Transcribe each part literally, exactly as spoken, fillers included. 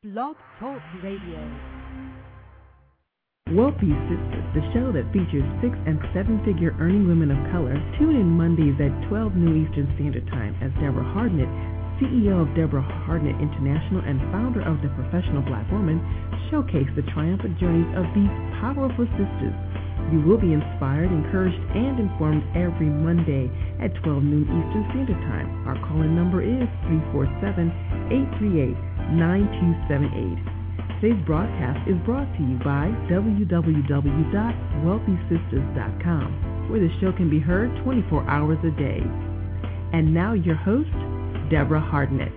Blog Talk Radio. Wealthy Sistas, the show that features six and seven-figure earning women of color. Tune in Mondays at twelve noon Eastern Standard Time as Deborah Hardnett, C E O of Deborah Hardnett International and founder of The Professional Black Woman, showcase the triumphant journeys of these powerful sisters. You will be inspired, encouraged, and informed every Monday at twelve noon Eastern Standard Time. Our call-in number is three four seven, eight three eight, nine two seven eight. Today's broadcast is brought to you by w w w dot wealthy sisters dot com, where the show can be heard twenty-four hours a day. And now your host, Deborah Hardnett.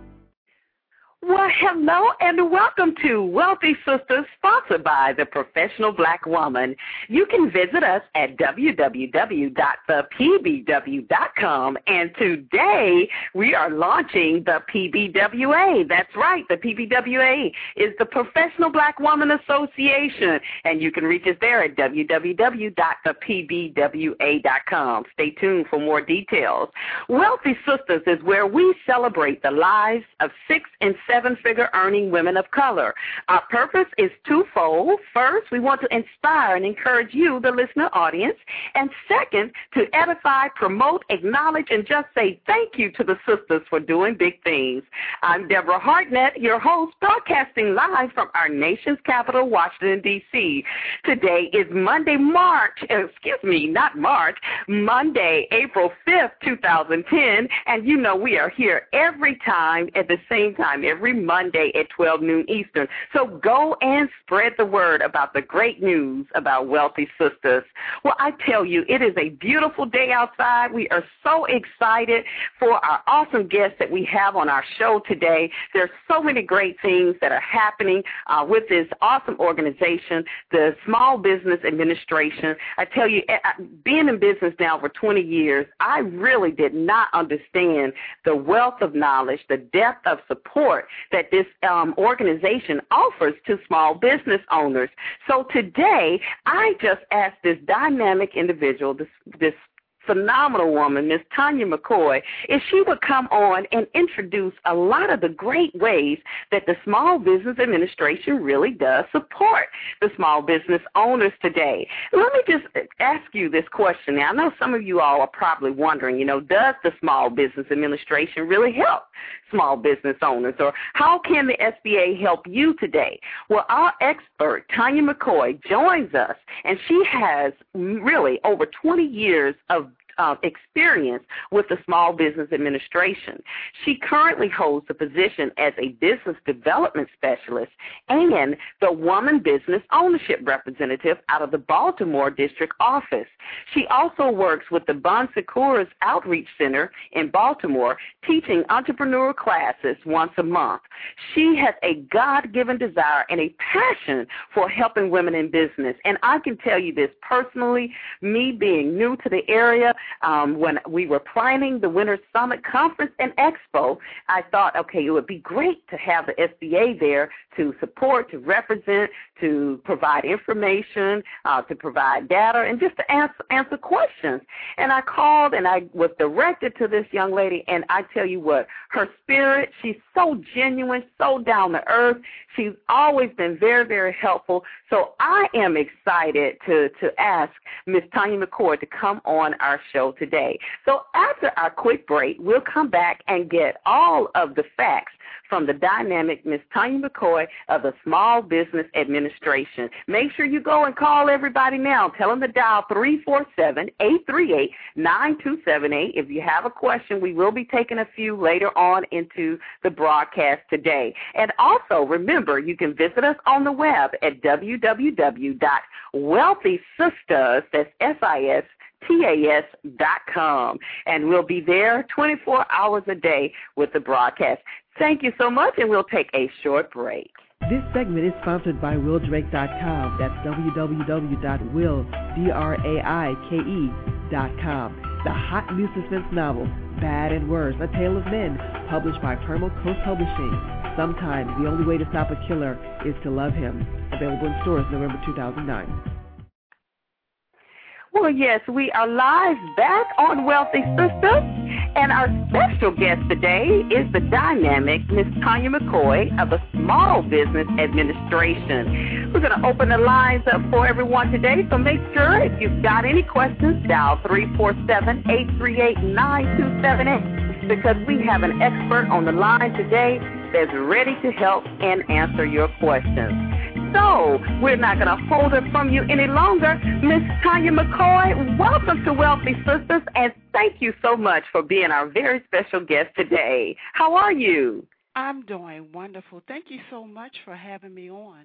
Well, hello and welcome to Wealthy Sistas, sponsored by The Professional Black Woman. You can visit us at w w w dot the p b w dot com, and today we are launching the P B W A. That's right, the P B W A is the Professional Black Woman Association, and you can reach us there at w w w dot the p b w a dot com. Stay tuned for more details. Wealthy Sistas is where we celebrate the lives of six and seven-figure earning women of color. Our purpose is twofold. First, we want to inspire and encourage you, the listener audience, and second, to edify, promote, acknowledge, and just say thank you to the sisters for doing big things. I'm Deborah Hardnett, your host, broadcasting live from our nation's capital, Washington, D C Today is Monday, March, excuse me, not March, Monday, April fifth, two thousand ten, and you know we are here every time at the same time, every Every Monday at twelve noon Eastern. So go and spread the word about the great news about Wealthy Sistas. Well, I tell you, it is a beautiful day outside. We are so excited for our awesome guests that we have on our show today. There's so many great things that are happening uh, with this awesome organization, the Small Business Administration. I tell you, being in business now for twenty years, I really did not understand the wealth of knowledge, the depth of support that this um, organization offers to small business owners. So today, I just asked this dynamic individual, this, this phenomenal woman, Miz Tanya McCoy, if she would come on and introduce a lot of the great ways that the Small Business Administration really does support the small business owners today. Let me just ask you this question. Now, I know some of you all are probably wondering, you know, does the Small Business Administration really help small business owners, or how can the S B A help you today? Well, our expert, Tanya McCoy, joins us, and she has really over twenty years of Uh, experience with the Small Business Administration. She currently holds the position as a business development specialist and the Woman Business Ownership Representative out of the Baltimore District Office. She also works with the Bon Secours Outreach Center in Baltimore, teaching entrepreneur classes once a month. She has a God-given desire and a passion for helping women in business. And I can tell you this personally, me being new to the area, Um, when we were planning the Winter Summit Conference and Expo, I thought, okay, it would be great to have the S B A there to support, to represent, to provide information, uh, to provide data, and just to answer, answer questions. And I called and I was directed to this young lady, and I tell you what, her spirit, she's so genuine, so down to earth. She's always been very, very helpful. So I am excited to, to ask Miz Tanya McCoy to come on our show today. So after our quick break, we'll come back and get all of the facts from the dynamic Miz Tanya McCoy of the Small Business Administration. Make sure you go and call everybody now. Tell them to dial three four seven, eight three eight, nine two seven eight. If you have a question, we will be taking a few later on into the broadcast today. And also, remember, you can visit us on the web at w w w dot wealthy sistas, that's S I S T A S dot com, and we'll be there twenty-four hours a day with the broadcast. Thank you so much, and we'll take a short break. This segment is sponsored by will drake dot com. That's w w w dot will drake dot com. The hot new suspense novel, Bad and Worse, A Tale of Men, published by Permal Coast Publishing. Sometimes the only way to stop a killer is to love him. Available in stores November two thousand nine. Well, yes, we are live back on Wealthy Sistas, And our special guest today is the dynamic Miss Tanya McCoy of the Small Business Administration. We're going to open the lines up for everyone today, so make sure if you've got any questions, dial three four seven, eight three eight, nine two seven eight because we have an expert on the line today that's ready to help and answer your questions. So we're not going to hold it from you any longer. Miss Tanya McCoy, welcome to Wealthy Sistas, and thank you so much for being our very special guest today. How are you? I'm doing wonderful. Thank you so much for having me on.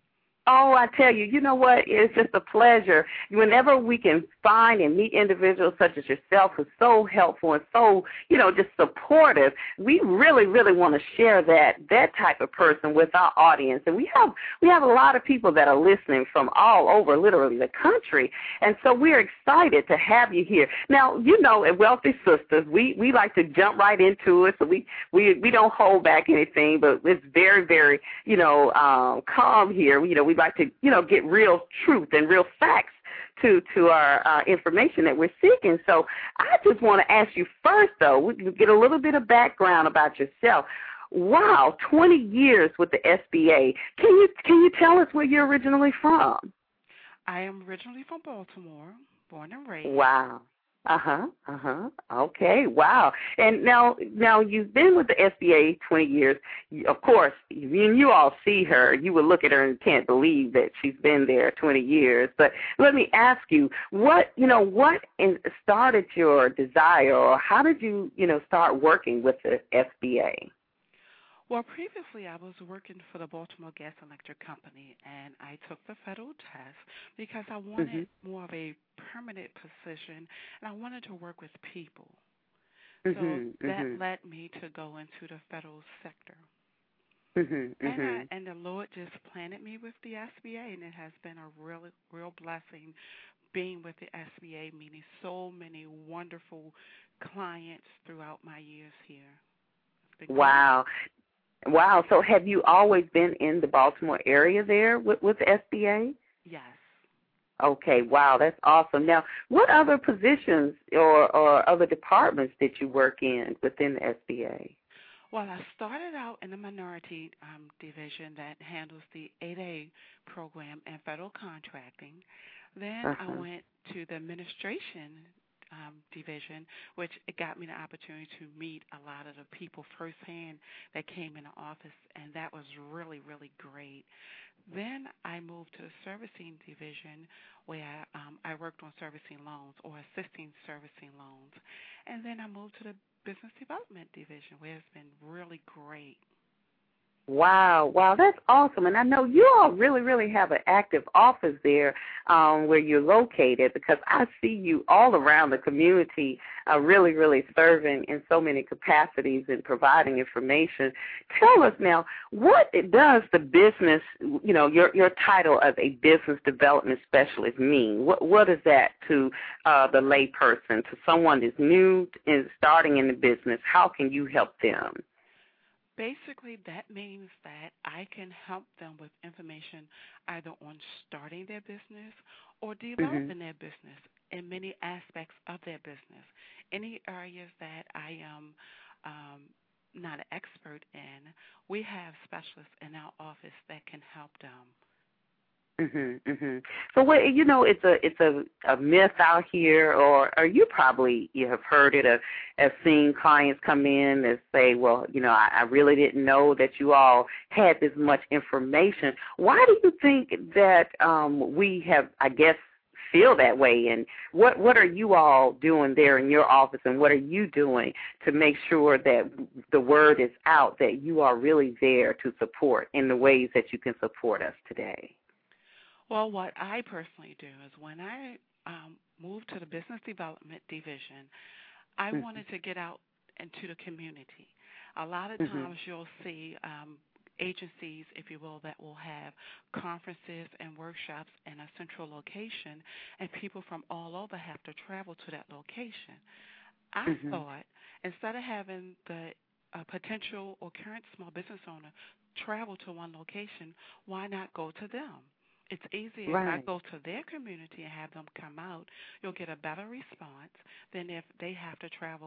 Oh, I tell you, you know what? It's just a pleasure. Whenever we can find and meet individuals such as yourself who's so helpful and so, you know, just supportive, we really, really want to share that that type of person with our audience. And we have we have a lot of people that are listening from all over, literally, the country. And so we're excited to have you here. Now, you know, at Wealthy Sistas, we, we like to jump right into it, so we, we, we don't hold back anything, but it's very, very, you know, um, calm here. You know, we like to, you know, get real truth and real facts to to our uh, information that we're seeking. So I just want to ask you first, though, we can get a little bit of background about yourself. Wow, twenty years with the S B A. Can you can you tell us where you're originally from? I am originally from Baltimore, born and raised. Wow. Uh-huh, uh-huh. Okay, wow. And now now you've been with the S B A twenty years. Of course, when you all see her, you will look at her and can't believe that she's been there twenty years. But let me ask you, what, you know, what started your desire, or how did you, you know, start working with the S B A? Well, previously I was working for the Baltimore Gas and Electric Company, and I took the federal test because I wanted mm-hmm. more of a permanent position, and I wanted to work with people. Mm-hmm. So that mm-hmm. led me to go into the federal sector. Mm-hmm. And, I, and the Lord just planted me with the S B A, and it has been a real, real blessing being with the S B A, meeting so many wonderful clients throughout my years here. Wow. Wow. So have you always been in the Baltimore area there with, with the S B A? Yes. Okay. Wow. That's awesome. Now, what other positions or, or other departments did you work in within the S B A? Well, I started out in the minority um, division that handles the eight A program and federal contracting. Then uh-huh. I went to the administration Um, division, which it got me the opportunity to meet a lot of the people firsthand that came in the office, and that was really, really great. Then I moved to the servicing division, where um, I worked on servicing loans or assisting servicing loans. And then I moved to the business development division, where it's been really great. Wow, wow, that's awesome. And I know you all really, really have an active office there um, where you're located, because I see you all around the community uh, really, really serving in so many capacities and providing information. Tell us now, what does the business, you know, your your title as a business development specialist mean? What What is that to uh, the layperson, to someone that's new and starting in the business? How can you help them? Basically, that means that I can help them with information either on starting their business or developing mm-hmm. their business in many aspects of their business. Any areas that I am um, not an expert in, we have specialists in our office that can help them. Mhm, mhm. So, what you know, it's a it's a, a myth out here, or or you probably you have heard it, or have seen clients come in and say, well, you know, I, I really didn't know that you all had this much information. Why do you think that um, we have, I guess, feel that way? And what what are you all doing there in your office, and what are you doing to make sure that the word is out that you are really there to support in the ways that you can support us today? Well, what I personally do is when I um, moved to the business development division, I mm-hmm. wanted to get out into the community. A lot of times mm-hmm. you'll see um, agencies, if you will, that will have conferences and workshops in a central location, and people from all over have to travel to that location. I mm-hmm. thought instead of having the uh, potential or current small business owner travel to one location, why not go to them? It's easier right. if I go to their community and have them come out. You'll get a better response than if they have to travel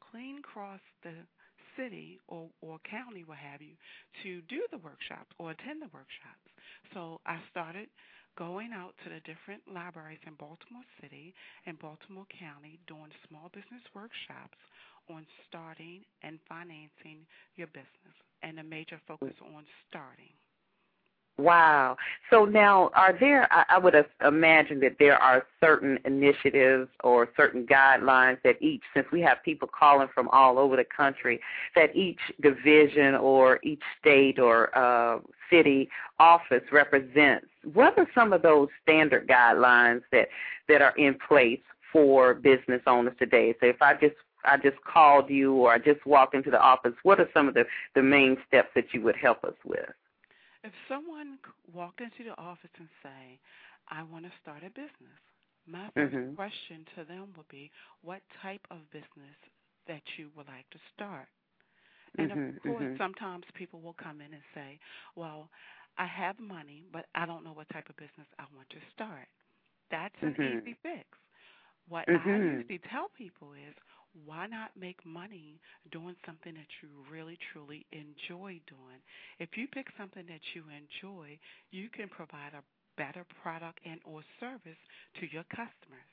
clean across the city or, or county, what have you, to do the workshops or attend the workshops. So I started going out to the different libraries in Baltimore City and Baltimore County doing small business workshops on starting and financing your business, and a major focus on starting. Wow. So now, are there, I, I would have imagined that there are certain initiatives or certain guidelines that each, since we have people calling from all over the country, that each division or each state or uh, city office represents. What are some of those standard guidelines that, that are in place for business owners today? So if I just I just called you or I just walked into the office, what are some of the, the main steps that you would help us with? If someone walked into the office and say, I want to start a business, my first mm-hmm. question to them would be, what type of business that you would like to start? And mm-hmm, of course, mm-hmm. sometimes people will come in and say, well, I have money, but I don't know what type of business I want to start. That's an mm-hmm. easy fix. What mm-hmm. I usually tell people is, why not make money doing something that you really, truly enjoy doing? If you pick something that you enjoy, you can provide a better product and or service to your customers.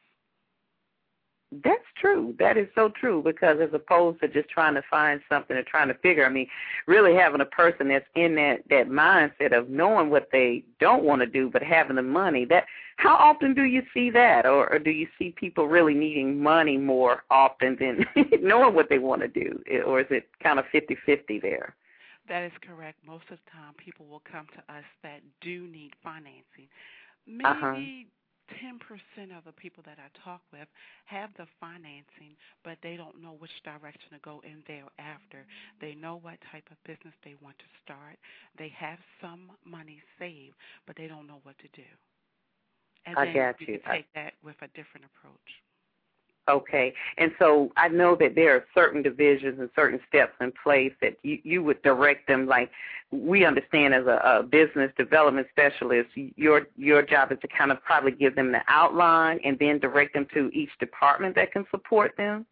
That's true. That is so true, because as opposed to just trying to find something or trying to figure, I mean, really having a person that's in that, that mindset of knowing what they don't want to do but having the money, that how often do you see that? Or, or do you see people really needing money more often than knowing what they want to do? Or is it kind of fifty-fifty there? That is correct. Most of the time people will come to us that do need financing. Maybe uh-huh. ten percent of the people that I talk with have the financing, but they don't know which direction to go in thereafter. They know what type of business they want to start. They have some money saved, but they don't know what to do. And I then got you you. can take that with a different approach. Okay. And so I know that there are certain divisions and certain steps in place that you, you would direct them. Like we understand as a, a business development specialist, your your job is to kind of probably give them the outline and then direct them to each department that can support them?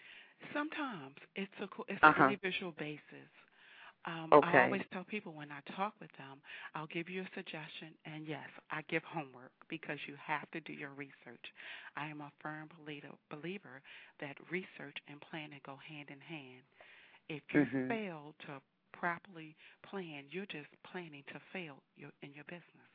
Sometimes it's a it's uh-huh. an individual basis. Um, okay. I always tell people when I talk with them, I'll give you a suggestion, and yes, I give homework because you have to do your research. I am a firm believer, believer that research and planning go hand in hand. If you mm-hmm. fail to properly plan, you're just planning to fail your, in your business.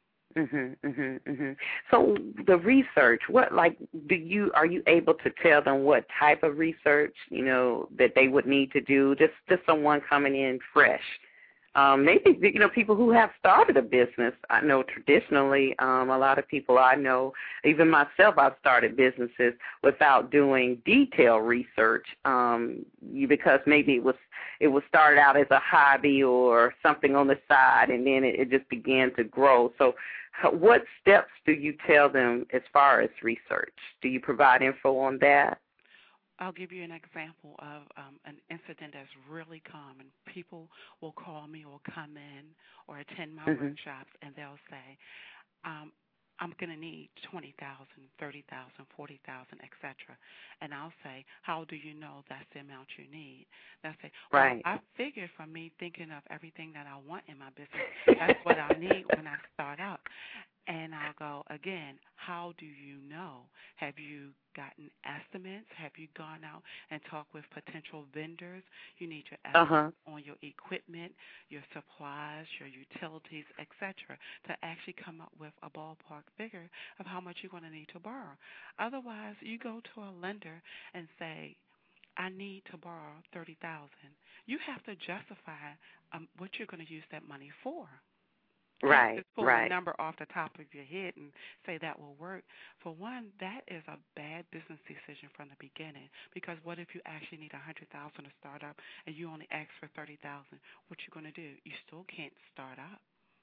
Mhm, mhm, mhm. So the research, what like do you are you able to tell them what type of research, you know, that they would need to do? Just just someone coming in fresh. Um, maybe you know people who have started a business. I know traditionally, um, a lot of people I know, even myself, I've started businesses without doing detailed research, um, because maybe it was it was started out as a hobby or something on the side, and then it, it just began to grow. So, what steps do you tell them as far as research? Do you provide info on that? I'll give you an example of um, an incident that's really common. People will call me or come in or attend my mm-hmm. workshops, and they'll say, um, I'm going to need twenty thousand dollars, thirty thousand dollars, forty thousand dollars, et cetera. And I'll say, how do you know that's the amount you need? They'll say, well, right. I figured from me thinking of everything that I want in my business, that's what I need when I start up. And I'll go, again, how do you know? Have you gotten estimates? Have you gone out and talked with potential vendors? You need your estimates uh-huh. on your equipment, your supplies, your utilities, et cetera, to actually come up with a ballpark figure of how much you're going to need to borrow. Otherwise, you go to a lender and say, I need to borrow thirty thousand dollars. You have to justify um, what you're going to use that money for. Right, just pull right. a number off the top of your head and say that will work. For one, that is a bad business decision from the beginning, because what if you actually need one hundred thousand dollars to start up and you only ask for thirty thousand dollars? What you going to do? You still can't start up.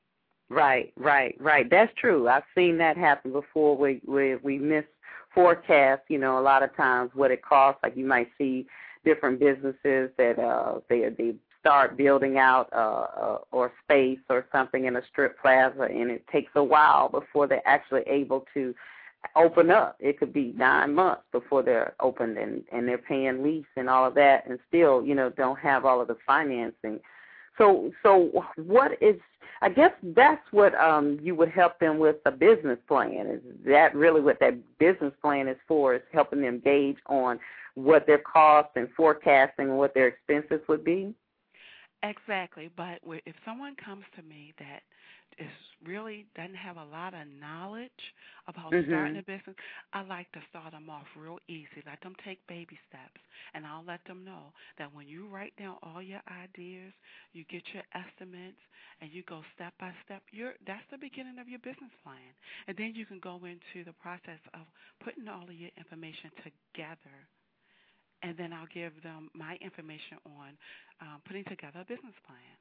Right, right, right. That's true. I've seen that happen before. We we we miss forecast, you know, a lot of times what it costs. Like you might see different businesses that uh they they start building out uh, uh or space or something in a strip plaza, and it takes a while before they're actually able to open up. It could be nine months before they're opened, and, and they're paying lease and all of that, and still, you know, don't have all of the financing. So, so what is? I guess that's what um, you would help them with a business plan. Is that really what that business plan is for? Is helping them gauge on what their costs and forecasting and what their expenses would be? Exactly. But if someone comes to me that is really doesn't have a lot of knowledge about mm-hmm. starting a business, I like to start them off real easy. Let them take baby steps, and I'll let them know that when you write down all your ideas, you get your estimates, and you go step by step. You're, that's the beginning of your business plan, and then you can go into the process of putting all of your information together. And then I'll give them my information on um, putting together a business plan.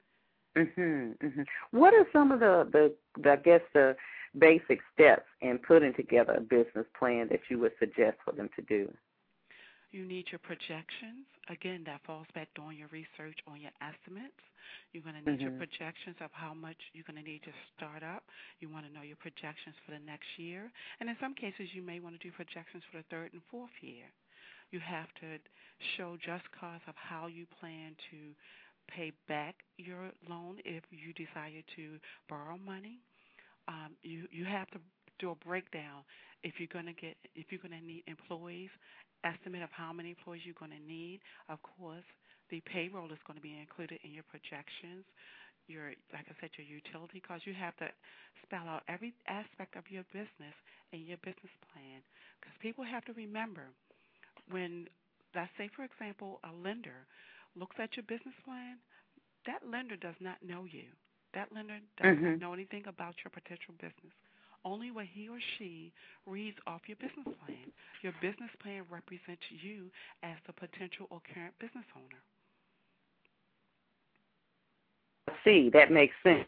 Mhm. Mhm. What are some of the, the, the, I guess, the basic steps in putting together a business plan that you would suggest for them to do? You need your projections. Again, that falls back on your research, on your estimates. You're going to need mm-hmm. your projections of how much you're going to need to start up. You want to know your projections for the next year. And in some cases, you may want to do projections for the third and fourth year. You have to show just cause of how you plan to pay back your loan if you desire to borrow money. Um, you you have to do a breakdown if you're going to get if you're going to need employees, estimate of how many employees you're going to need. Of course, the payroll is going to be included in your projections. Your like I said, your utility costs. You have to spell out every aspect of your business in your business plan because people have to remember. When, let's say, for example, a lender looks at your business plan, that lender does not know you. That lender does mm-hmm. not know anything about your potential business. Only when he or she reads off your business plan. Your business plan represents you as the potential or current business owner. See, that makes sense.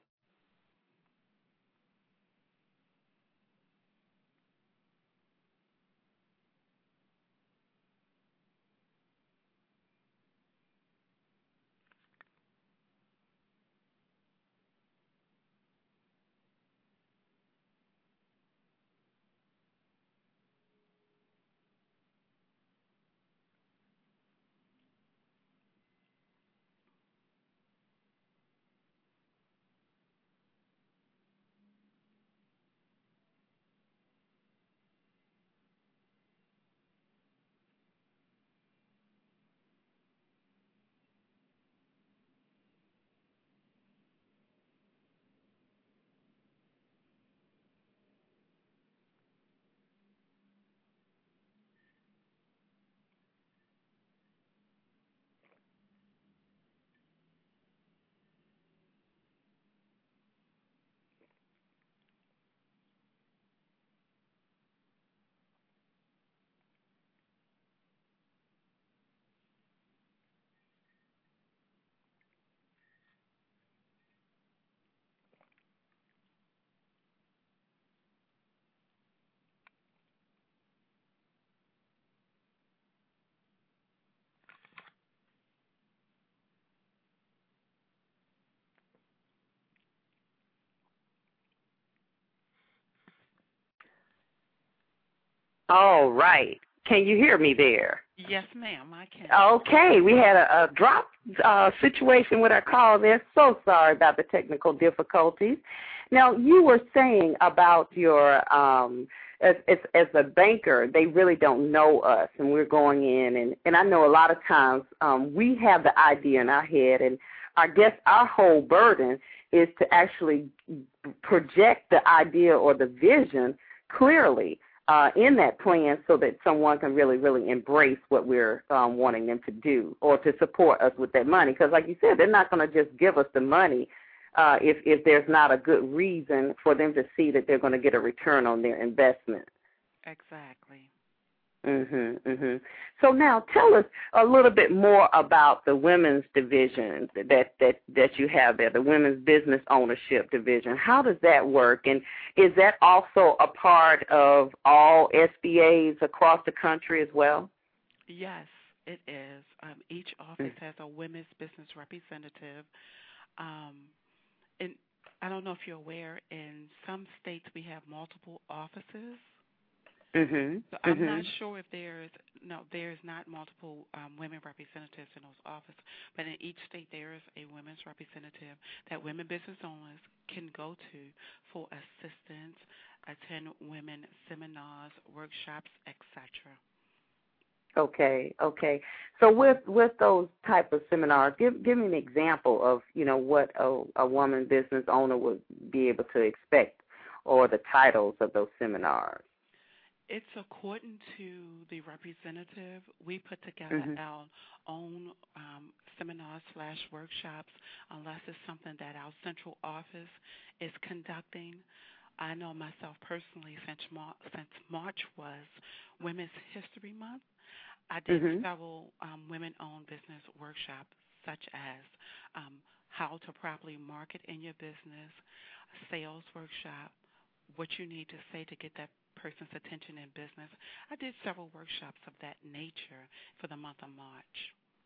All right. Can you hear me there? Yes, ma'am, I can. Okay. We had a, a drop uh, situation with our call there. So sorry about the technical difficulties. Now, you were saying about your, um, as, as, as a banker, they really don't know us, and we're going in. And, and I know a lot of times um, we have the idea in our head, and I guess our whole burden is to actually project the idea or the vision clearly. Uh, in that plan so that someone can really, really embrace what we're um, wanting them to do or to support us with that money. Because like you said, they're not going to just give us the money uh, if, if there's not a good reason for them to see that they're going to get a return on their investment. Exactly. Mhm, mhm. So now tell us a little bit more about the women's division that, that, that you have there, the women's business ownership division. How does that work? And is that also a part of all S B As across the country as well? Yes, it is. Um, each office mm-hmm. has a women's business representative. Um, and I don't know if you're aware, in some states we have multiple offices. Mhm. So I'm Mhm. not sure if there's no, there's not multiple um, women representatives in those offices, but in each state there is a women's representative that women business owners can go to for assistance, attend women seminars, workshops, et cetera. Okay, okay. So with with those type of seminars, give give me an example of you know what a, a woman business owner would be able to expect, or the titles of those seminars. It's according to the representative. We put together Mhm. our own um, seminars slash workshops, unless it's something that our central office is conducting. I know myself personally, since Mar- since March was Women's History Month, I did Mhm. several um, women-owned business workshops, such as um, how to properly market in your business, a sales workshop, what you need to say to get that person's attention in business. I did several workshops of that nature for the month of March.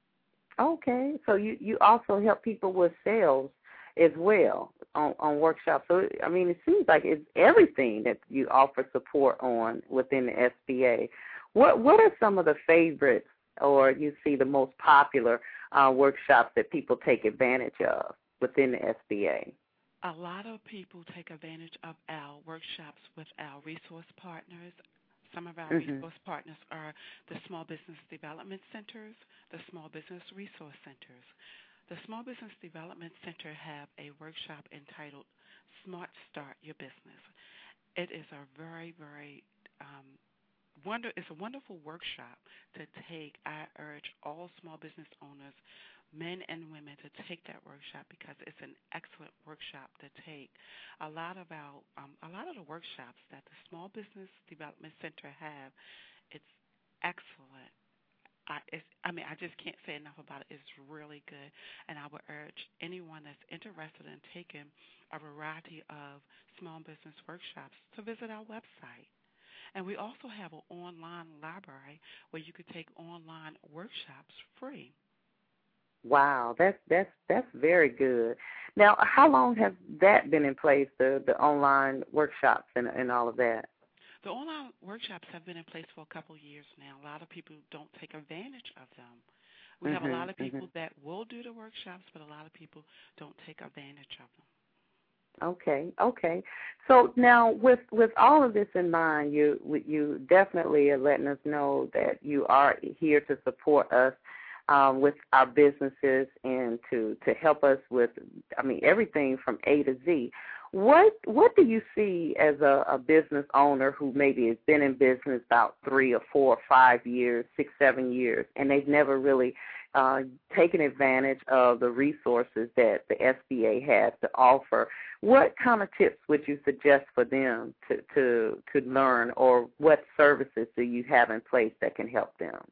Okay, so you you also help people with sales as well on on workshops. So I mean, it seems like it's everything that you offer support on within the S B A. What what are some of the favorites, or you see the most popular uh, workshops that people take advantage of within the S B A? A lot of people take advantage of our workshops with our resource partners. Some of our Mhm. resource partners are the Small Business Development Centers, the Small Business Resource Centers. The Small Business Development Center have a workshop entitled Smart Start Your Business. It is a very, very um, wonder. It's a wonderful workshop to take. I urge all small business owners, men and women, to take that workshop because it's an excellent workshop to take. A lot of our, um, a lot of the workshops that the Small Business Development Center have, it's excellent. I, it's, I mean, I just can't say enough about it. It's really good, and I would urge anyone that's interested in taking a variety of small business workshops to visit our website. And we also have an online library where you could take online workshops free. Wow, that's that's that's very good. Now, how long has that been in place? The the online workshops and and all of that. The online workshops have been in place for a couple of years now. A lot of people don't take advantage of them. We have a lot Mhm. of people Mhm. that will do the workshops, but a lot of people don't take advantage of them. Okay, okay. So now, with with all of this in mind, you you definitely are letting us know that you are here to support us um, with our businesses and to to help us with, I mean, everything from A to Z. What what do you see as a, a business owner who maybe has been in business about three or four or five years, six, seven years, and they've never really uh, taken advantage of the resources that the S B A has to offer? What kind of tips would you suggest for them to, to, to learn, or what services do you have in place that can help them?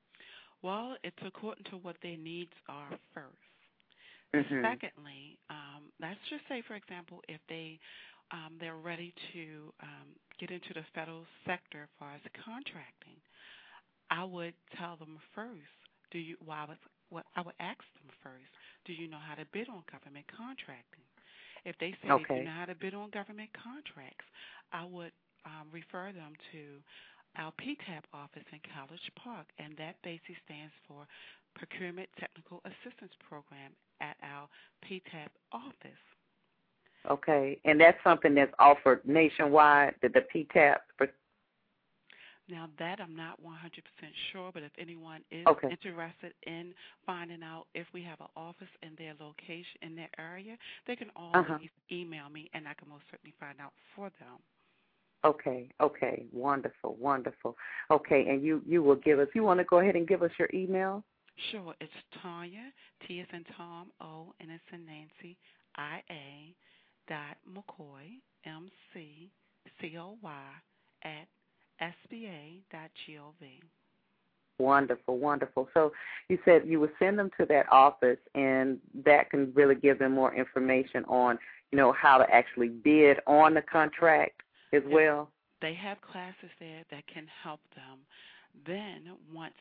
Well, it's according to what their needs are first. Mhm. Secondly, um, let's just say, for example, if they um, they're ready to um, get into the federal sector as far as contracting, I would tell them first. Do you? Well, I would, what I would ask them first. Do you know how to bid on government contracting? If they say they do Okay. know how to bid on government contracts, I would um, refer them to our P TAP office in College Park, and that basically stands for Procurement Technical Assistance Program at our P TAP office. Okay. And that's something that's offered nationwide, the, the P TAP? Now that I'm not one hundred percent sure, but if anyone is Okay. interested in finding out if we have an office in their location, in their area, they can Uh-huh. always email me, and I can most certainly find out for them. Okay. Okay. Wonderful. Wonderful. Okay. And you, you will give us, you want to go ahead and give us your email? Sure, it's Tanya, T as in Tom, O, N as in Nancy, I A, dot McCoy, M C C O Y, at S B A dot gov. Wonderful, wonderful. So you said you would send them to that office, and that can really give them more information on, you know, how to actually bid on the contract as well. They have classes there that can help them. Then once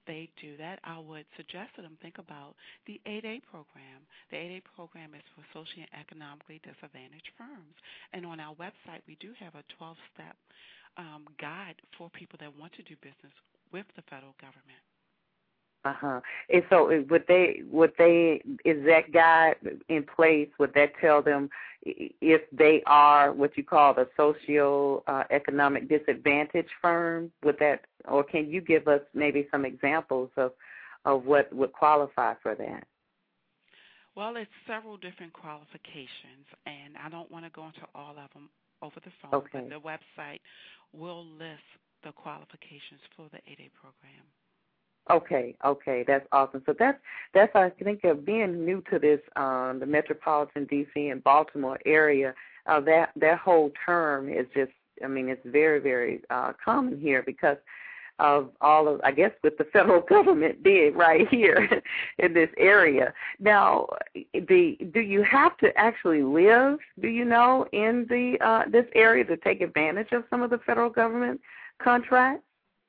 they do that, I would suggest to them think about the eight A program. The eight A program is for socially and economically disadvantaged firms. And on our website, we do have a twelve-step um, guide for people that want to do business with the federal government. Uh huh. And so, would they? Would they? Is that guide in place? Would that tell them if they are what you call the socio-economic uh, disadvantaged firm? Would that, or can you give us maybe some examples of of what would qualify for that? Well, it's several different qualifications, and I don't want to go into all of them over the phone. Okay. But the website will list the qualifications for the eight A program. Okay, okay, that's awesome. So that's that's I think of being new to this, um, the metropolitan D C and Baltimore area. Uh, that that whole term is just, I mean, it's very very uh, common here because of all of, I guess, what the federal government did right here in this area. Now, the do you have to actually live? Do you know in the uh, this area to take advantage of some of the federal government contracts?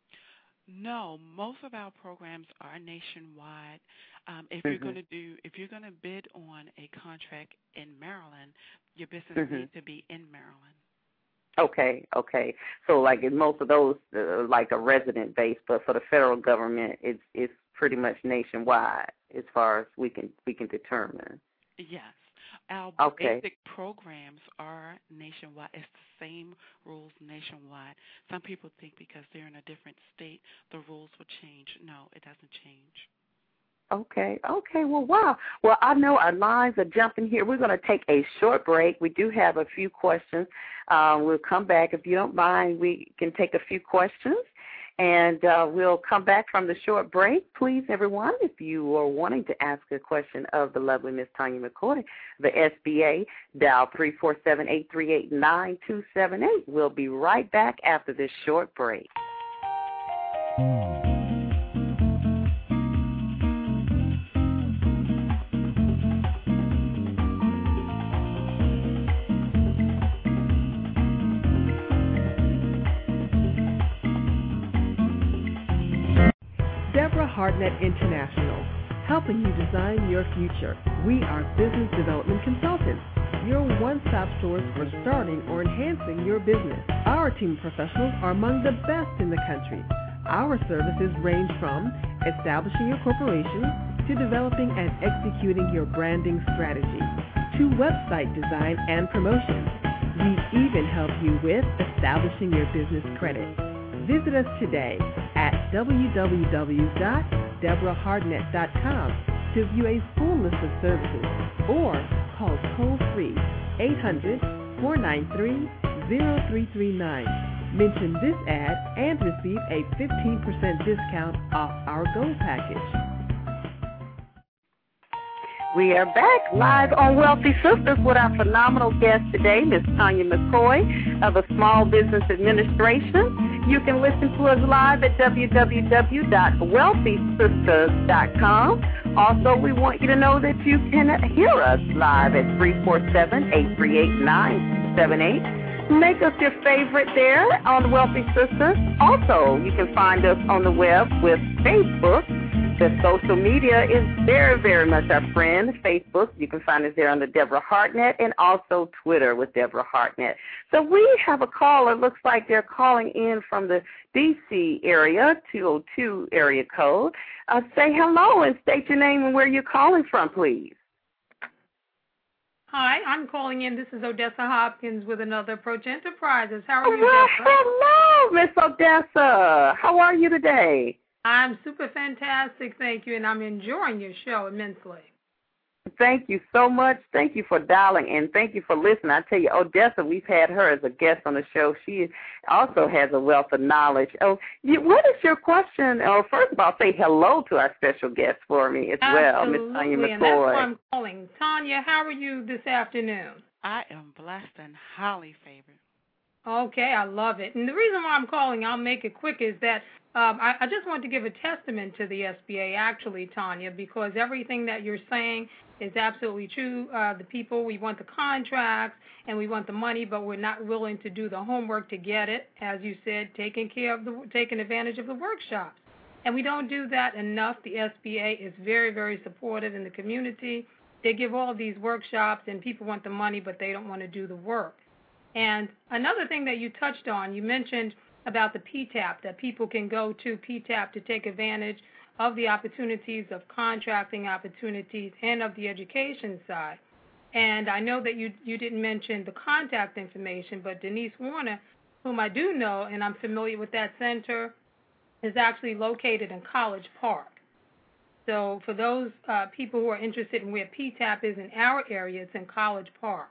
No, most of our programs are nationwide. Um, if mm-hmm. you're going to do, if you're going to bid on a contract in Maryland, your business mm-hmm. needs to be in Maryland. Okay, okay. So, like in most of those, uh, like a resident base, but for the federal government, it's it's pretty much nationwide as far as we can we can determine. Yes. Our okay. basic programs are nationwide. It's the same rules nationwide. Some people think because they're in a different state, the rules will change. No, it doesn't change. Okay, okay. Well, wow. Well, I know our lines are jumping here. We're going to take a short break. We do have a few questions. Um, we'll come back. If you don't mind, we can take a few questions. And uh, we'll come back from the short break. Please, everyone, if you are wanting to ask a question of the lovely Miss Tanya McCoy, the S B A, dial three four seven, eight three eight, nine two seven eight. We'll be right back after this short break. Deborah Hardnett International, helping you design your future. We are business development consultants, your one-stop source for starting or enhancing your business. Our team of professionals are among the best in the country. Our services range from establishing your corporation to developing and executing your branding strategy to website design and promotion. We even help you with establishing your business credit. Visit us today at w w w dot deborah hardnett dot com to view a full list of services or call toll-free eight hundred, four nine three, zero three three nine. Mention this ad and receive a fifteen percent discount off our Gold package. We are back live on Wealthy Sistas with our phenomenal guest today, Miss Tanya McCoy of the Small Business Administration. You can listen to us live at w w w dot wealthy sistas dot com. Also, we want you to know that you can hear us live at three four seven, eight three eight, nine seven eight. Make us your favorite there on Wealthy Sistas. Also, you can find us on the web with Facebook. The social media is very, very much our friend. Facebook, you can find us there under Deborah Hardnett, and also Twitter with Deborah Hardnett. So we have a caller. Looks like they're calling in from the D C area, two oh two area code. Uh, say hello and state your name and where you're calling from, please. Hi, I'm calling in. This is Odessa Hopkins with another Approach Enterprises. How are you, well, Deborah? Hello, Miss Odessa. How are you today? I'm super fantastic, thank you, and I'm enjoying your show immensely. Thank you so much. Thank you for dialing and thank you for listening. I tell you, Odessa, we've had her as a guest on the show. She also has a wealth of knowledge. Oh, what is your question? Oh, first of all, say hello to our special guest for me as Absolutely, well, Miss Tanya McCoy. And that's why I'm calling. Tanya, how are you this afternoon? I am blessed and highly favored. Okay, I love it. And the reason why I'm calling, I'll make it quick, is that um, I, I just want to give a testament to the S B A, actually, Tanya, because everything that you're saying is absolutely true. Uh, the people, we want the contracts and we want the money, but we're not willing to do the homework to get it. As you said, taking care of the, taking advantage of the workshops. And we don't do that enough. The S B A is very, very supportive in the community. They give all these workshops, and people want the money, but they don't want to do the work. And another thing that you touched on, you mentioned about the P TAP, that people can go to P TAP to take advantage of the opportunities of contracting opportunities and of the education side. And I know that you you didn't mention the contact information, but Denise Warner, whom I do know, and I'm familiar with that center, is actually located in College Park. So for those uh, people who are interested in where P TAP is in our area, it's in College Park.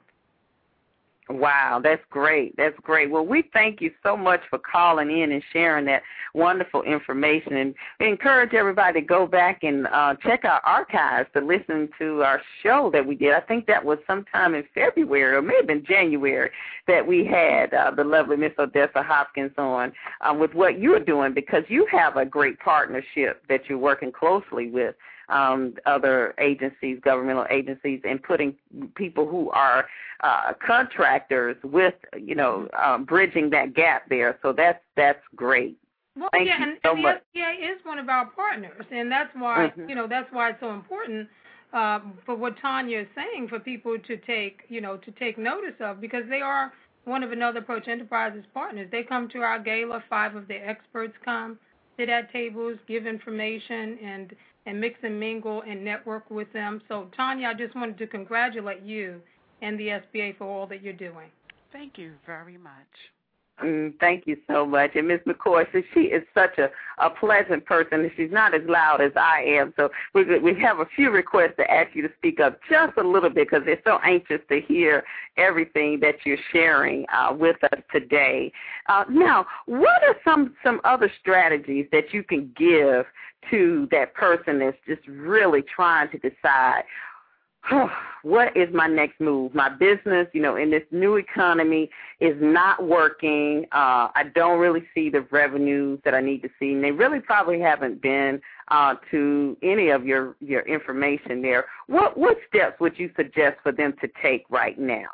Wow, that's great. That's great. Well, we thank you so much for calling in and sharing that wonderful information. And we encourage everybody to go back and uh, check our archives to listen to our show that we did. I think that was sometime in February or maybe in January that we had uh, the lovely Miss Odessa Hopkins on uh, with what you're doing, because you have a great partnership that you're working closely with Um, other agencies, governmental agencies, and putting people who are uh, contractors with, you know, um, bridging that gap there. So that's that's great. Well, Thank yeah, you and, so and the much. S B A is one of our partners, and that's why Mm-hmm. you know that's why it's so important uh, for what Tanya is saying for people to take you know to take notice of, because they are one of Another Approach Enterprises partners. They come to our gala. Five of their experts come, sit at tables, give information, and and mix and mingle and network with them. So, Tanya, I just wanted to congratulate you and the S B A for all that you're doing. Thank you very much. Mm, thank you so much. And Miz McCoy, so she is such a, a pleasant person. She's not as loud as I am. So we, we have a few requests to ask you to speak up just a little bit, because they're so anxious to hear everything that you're sharing uh, with us today. Uh, now, what are some, some other strategies that you can give to that person that's just really trying to decide, oh, what is my next move? My business, you know, in this new economy is not working. Uh, I don't really see the revenues that I need to see, and they really probably haven't been uh, to any of your, your information there. What, what steps would you suggest for them to take right now?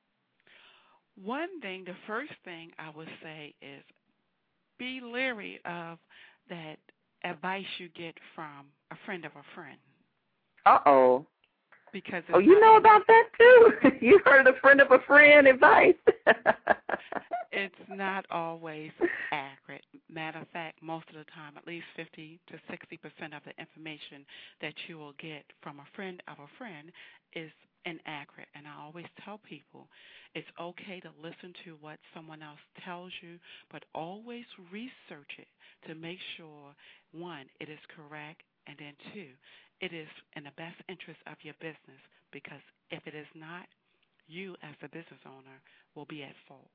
One thing, the first thing I would say is be leery of that advice you get from a friend of a friend. Uh-oh. Because oh, you know about that, too? You heard a friend of a friend advice? It's not always accurate. Matter of fact, most of the time, at least fifty to sixty percent of the information that you will get from a friend of a friend is inaccurate. And I always tell people it's okay to listen to what someone else tells you, but always research it to make sure, one, it is correct, and then two, it is in the best interest of your business, because if it is not, you as a business owner will be at fault.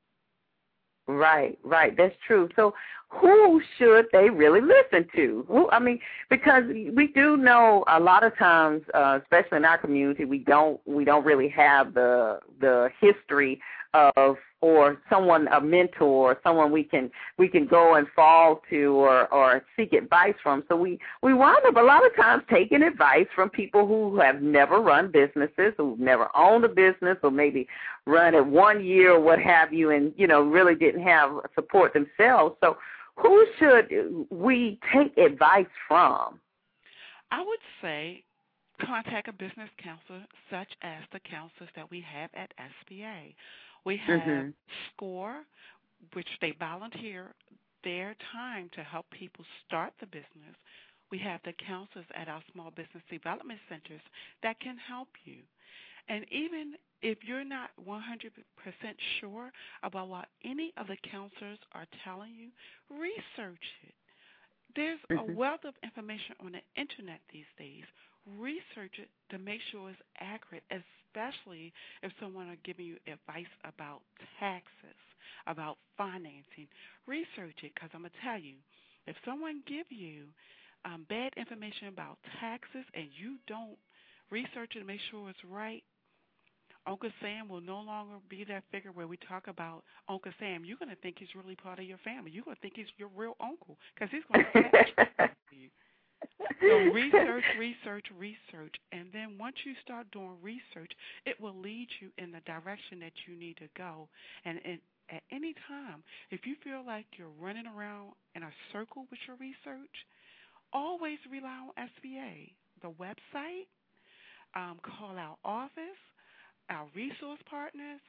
Right, right. That's true. So who should they really listen to? Who, I mean, because we do know a lot of times, uh, especially in our community, we don't we don't really have the the history of, or someone, a mentor, or someone we can we can go and fall to or, or seek advice from. So we, we wind up a lot of times taking advice from people who have never run businesses, who've never owned a business, or maybe run it one year or what have you, and, you know, really didn't have support themselves. So who should we take advice from? I would say contact a business counselor such as the counselors that we have at S B A. We have mm-hmm. SCORE, which they volunteer their time to help people start the business. We have the counselors at our small business development centers that can help you. And even if you're not one hundred percent sure about what any of the counselors are telling you, research it. There's mm-hmm. a wealth of information on the Internet these days. Research it to make sure it's accurate, especially if someone are giving you advice about taxes, about financing. Research it, because I'm going to tell you, if someone give you um, bad information about taxes and you don't research it to make sure it's right, Uncle Sam will no longer be that figure where we talk about Uncle Sam. You're going to think he's really part of your family. You're going to think he's your real uncle, because he's going to catch you. So research, research, research, and then once you start doing research, it will lead you in the direction that you need to go. And, and at any time, if you feel like you're running around in a circle with your research, always rely on S B A, the website, um, call our office, our resource partners,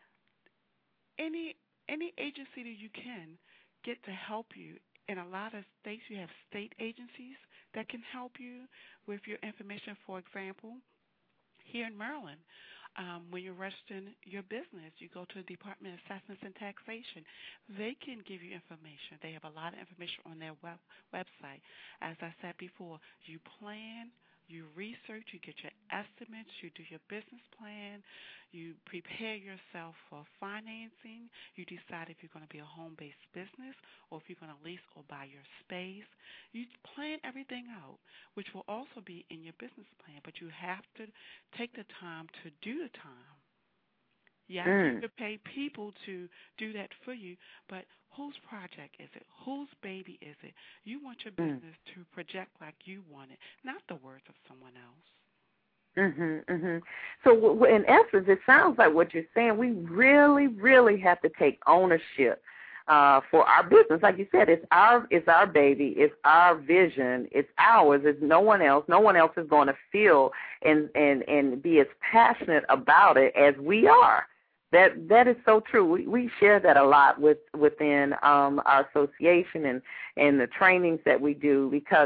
any any agency that you can get to help you. In a lot of states, you have state agencies that can help you with your information. For example, here in Maryland, um, when you're registering your business, you go to the Department of Assessments and Taxation. They can give you information. They have a lot of information on their web, website. As I said before, you plan, you research, you get your estimates, you do your business plan, you prepare yourself for financing, you decide if you're going to be a home-based business or if you're going to lease or buy your space. You plan everything out, which will also be in your business plan, but you have to take the time to do the time. Yes, mm. you could pay people to do that for you, but whose project is it? Whose baby is it? You want your business mm. to project like you want it, not the words of someone else. Mhm, mhm. So, w- w- in essence, it sounds like what you're saying. We really, really have to take ownership uh, for our business. Like you said, it's our, it's our baby, it's our vision, it's ours. It's no one else. No one else is going to feel and and and be as passionate about it as we are. That that is so true. We we share that a lot with within um, our association and, and the trainings that we do, because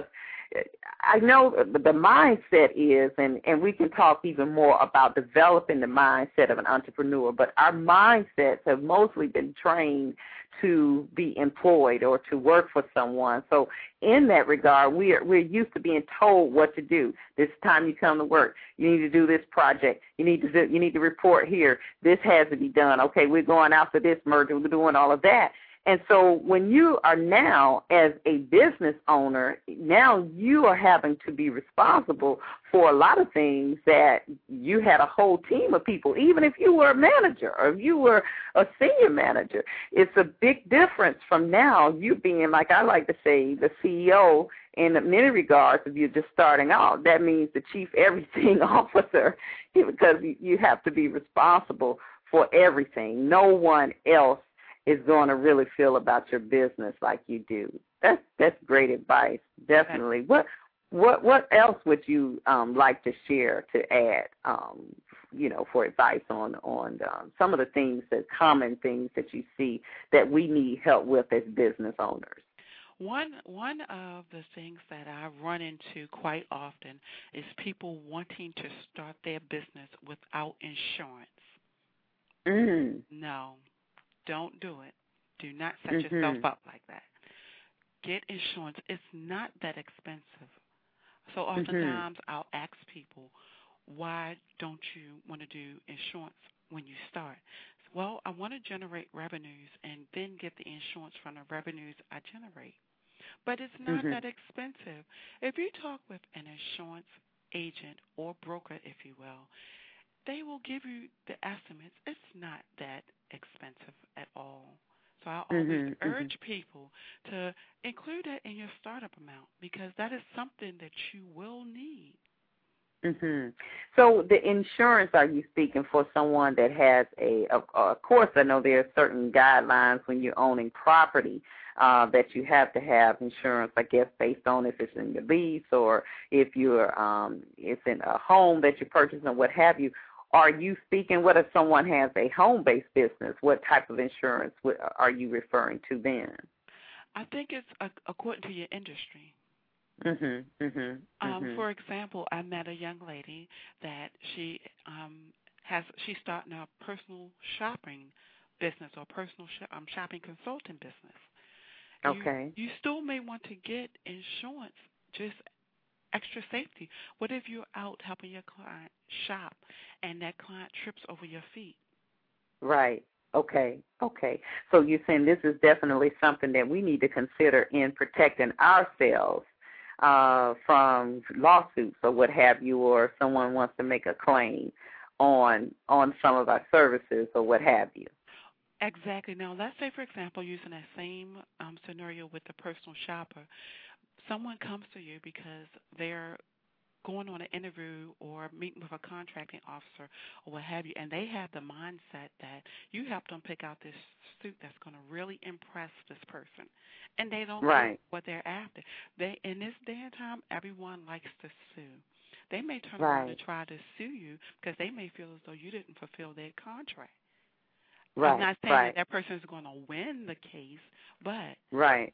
I know the mindset is, and, and we can talk even more about developing the mindset of an entrepreneur, but our mindsets have mostly been trained to be employed or to work for someone. So in that regard, we are, we're used to being told what to do. This time you come to work, you need to do this project. You need to do, you need to report here. This has to be done. Okay, we're going out for this merger. We're doing all of that. And so when you are now, as a business owner, now you are having to be responsible for a lot of things that you had a whole team of people. Even if you were a manager or if you were a senior manager, it's a big difference from now you being, like I like to say, the C E O in many regards. If you're just starting out, that means the chief everything officer, because you have to be responsible for everything. No one else is going to really feel about your business like you do. That's that's great advice, definitely. What what what else would you um, like to share to add, um, you know, for advice on on um, some of the things, that common things that you see that we need help with as business owners? One one of the things that I run into quite often is people wanting to start their business without insurance. Mm. No. Don't do it. Do not set mm-hmm. yourself up like that. Get insurance. It's not that expensive. So oftentimes mm-hmm. I'll ask people, why don't you want to do insurance when you start? Well, I want to generate revenues and then get the insurance from the revenues I generate. But it's not mm-hmm. that expensive. If you talk with an insurance agent or broker, if you will, they will give you the estimates. It's not that expensive at all. So I always mm-hmm, urge mm-hmm. people to include that in your startup amount, because that is something that you will need. Mm-hmm. So the insurance, are you speaking for someone that has a, of, of course I know there are certain guidelines when you're owning property uh, that you have to have insurance, I guess, based on if it's in your lease or if you're um, it's in a home that you're purchasing or what have you. Are you speaking, what if someone has a home-based business? What type of insurance are you referring to then? I think it's uh, according to your industry. Mm-hmm, mm-hmm, um, mm-hmm. For example, I met a young lady that she um, has, she's starting a personal shopping business or personal sh- um, shopping consulting business. Okay. You, you still may want to get insurance, just extra safety. What if you're out helping your client shop and that client trips over your feet? Right. Okay. Okay. So you're saying this is definitely something that we need to consider in protecting ourselves uh, from lawsuits or what have you, or someone wants to make a claim on on some of our services or what have you. Exactly. Now, let's say, for example, using that same um, scenario with the personal shopper, someone comes to you because they're going on an interview or meeting with a contracting officer or what have you, and they have the mindset that you helped them pick out this suit that's going to really impress this person, and they don't right. get what they're after. They in this day and time, everyone likes to sue. They may turn right. around and try to sue you because they may feel as though you didn't fulfill their contract. Right. I'm not saying right. that that person is going to win the case, but right.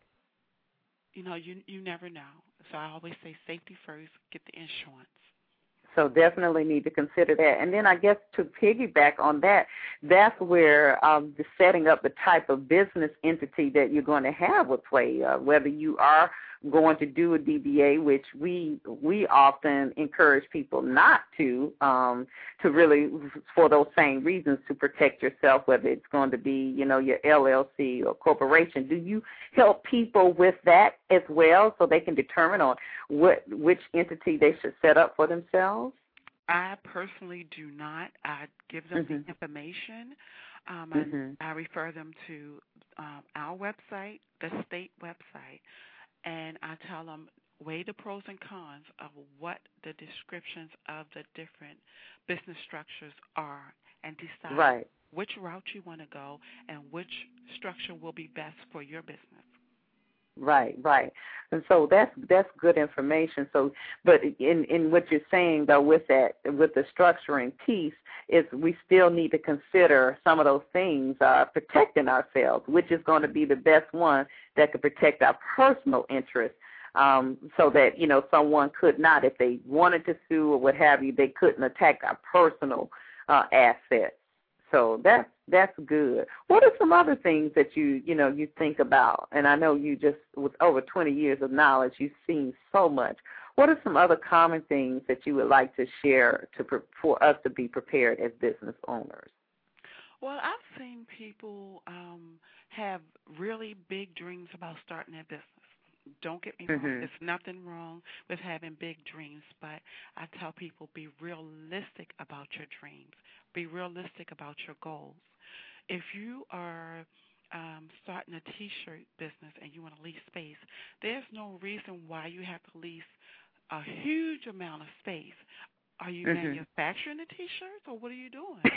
you know, you you never know. So I always say safety first, get the insurance. So definitely need to consider that. And then I guess to piggyback on that, that's where um, the setting up the type of business entity that you're going to have with Play, uh, whether you are going to do a D B A, which we we often encourage people not to, um, to really, for those same reasons, to protect yourself, whether it's going to be, you know, your L L C or corporation. Do you help people with that as well so they can determine on what which entity they should set up for themselves? I personally do not. I give them mm-hmm. the information. Um, mm-hmm. I, I refer them to um, our website, the state website, and I tell them weigh the pros and cons of what the descriptions of the different business structures are and decide right. which route you want to go and which structure will be best for your business. Right, right. And so that's that's good information. So, but in, in what you're saying, though, with that, with the structuring piece, is we still need to consider some of those things, uh, protecting ourselves, which is going to be the best one that could protect our personal interests, um, so that, you know, someone could not, if they wanted to sue or what have you, they couldn't attack our personal uh, assets. So that's that's good. What are some other things that you you know you think about? And I know you just with over twenty years of knowledge, you've seen so much. What are some other common things that you would like to share to for us to be prepared as business owners? Well, I've seen people um, have really big dreams about starting their business. Don't get me wrong. Mm-hmm. There's nothing wrong with having big dreams, but I tell people be realistic about your dreams. Be realistic about your goals. If you are um, starting a T-shirt business and you want to lease space, there's no reason why you have to lease a huge amount of space. Are you mm-hmm. manufacturing the T-shirts, or what are you doing?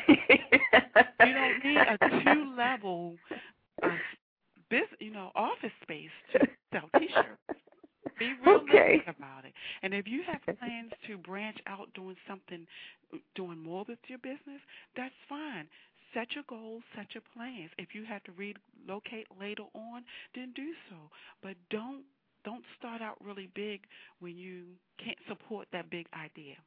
You don't need a two-level uh, business, you know, office space to sell T-shirts. Be realistic okay. about it. And if you have plans to branch out doing something, doing more with your business, that's fine. Set your goals, set your plans. If you have to relocate later on, then do so. But don't don't start out really big when you can't support that big idea.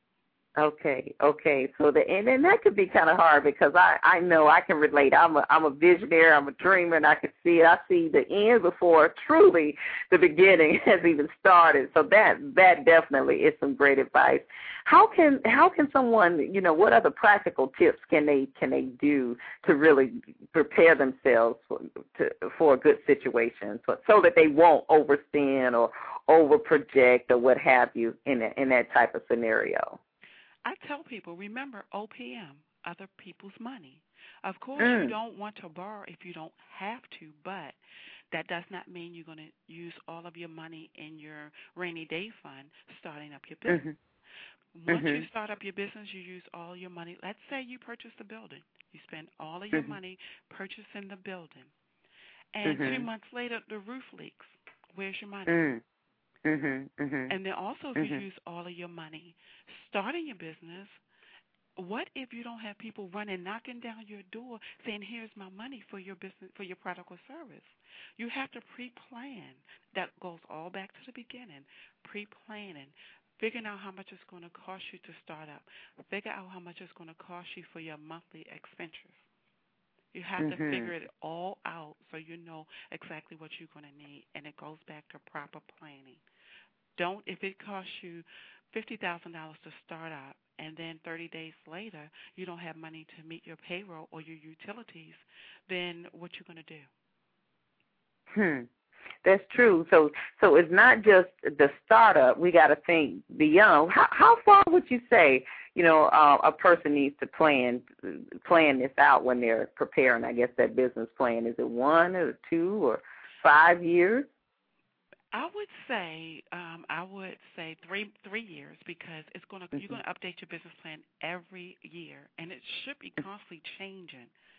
Okay, okay. So the and, and that could be kind of hard because I, I know I can relate. I'm a I'm a visionary. I'm a dreamer, and I can see it. I see the end before truly the beginning has even started. So that that definitely is some great advice. How can how can someone, you know, what other practical tips can they can they do to really prepare themselves for to, for a good situation, so, so that they won't overspend or overproject or what have you in a, in that type of scenario? I tell people, remember O P M, other people's money. Of course, mm. you don't want to borrow if you don't have to, but that does not mean you're going to use all of your money in your rainy day fund starting up your business. Mm-hmm. Once mm-hmm. you start up your business, you use all your money. Let's say you purchase a building. You spend all of your mm-hmm. money purchasing the building. And mm-hmm. two months later, the roof leaks. Where's your money? Mm. Mm-hmm, mm-hmm. And then also, if mm-hmm. you use all of your money starting your business, what if you don't have people running, knocking down your door, saying, "Here's my money for your business, for your product or service"? You have to pre-plan. That goes all back to the beginning. Pre-planning, figuring out how much it's going to cost you to start up. Figure out how much it's going to cost you for your monthly expenses. You have mm-hmm. to figure it all out so you know exactly what you're going to need, and it goes back to proper planning. Don't, if it costs you fifty thousand dollars to start out and then thirty days later you don't have money to meet your payroll or your utilities, then what you going to do? Hmm. That's true. So so it's not just the startup. We got to think beyond. How, how far would you say, you know, uh, a person needs to plan plan this out when they're preparing, I guess, that business plan? Is it one or two or five years? I would say um, I would say three three years because it's going to mm-hmm. you're going to update your business plan every year, and it should be constantly changing.